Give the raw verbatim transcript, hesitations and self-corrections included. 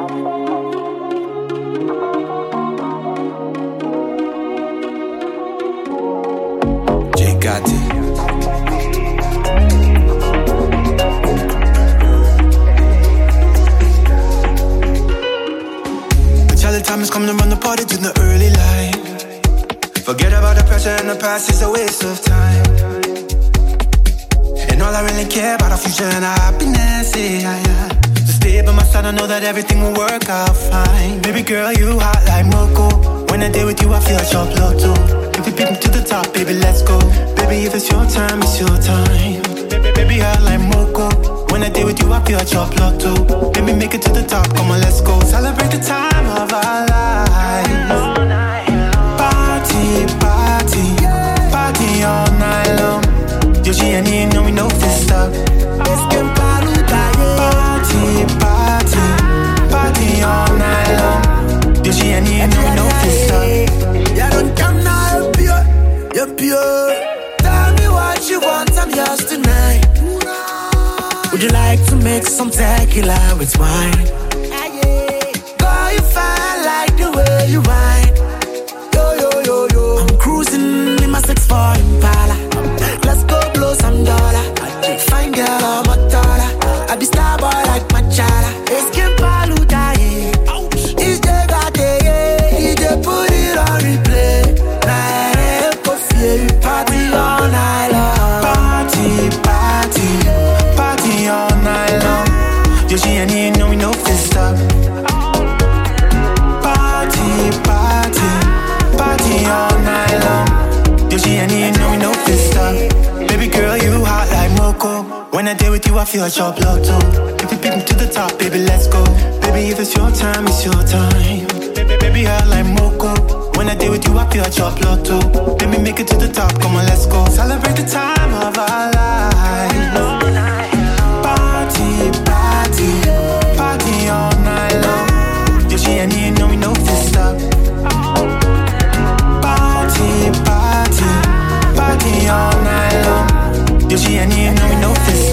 Come to run the party to the early light. Forget about the pressure in the past, it's a waste of time. And all I really care about our future and our happiness, yeah, yeah. So stay by my side, I know that everything will work out fine. Baby girl, you hot like Moco. When I day with you, I feel like your lotto. If we beat me to the top, baby, let's go. Baby, if it's your time, it's your time. Baby, baby, hot like Moco. When I day with you, I feel like your lotto. Baby, make it to the top, come on, let's go. Celebrate the time of our lives. Party, party, party all night long. Yoshi and you know we know this stuff. Party, party, party all night long. Yoshi and you know we know this stuff. Yeah, don't come now, you're pure, you're pure. Tell me what you want, I'm yours tonight. Would you like to make some tequila with wine? Girl, you fine like the way you whine. Yo, yo, yo, yo. I'm cruising in my six four Impala. Let's go blow some dollar. Fine girl, I'm a dollar. I be star boy like Machala. Escape Paluta, yeah. It's the got yeah. He just put it on replay. Night coffee, party all night long. Party, party, party all night long. Yoshi and you know we know this stuff. Party, party, party all night long. Yoshi and you know we know this stuff. Baby girl, you hot like Moco. When I day with you, I feel like your lotto. If we beat me to the top, baby, let's go. Baby, if it's your time, it's your time. Baby, baby, hot like Moco. When I day with you, I feel like your lotto. Baby, make it to the top, come on, let's go. Celebrate the time of our lives. Party, party, party all night long. Yoshi and you know we know this stuff. Party, party, party all night long. Yoshi and you know we know this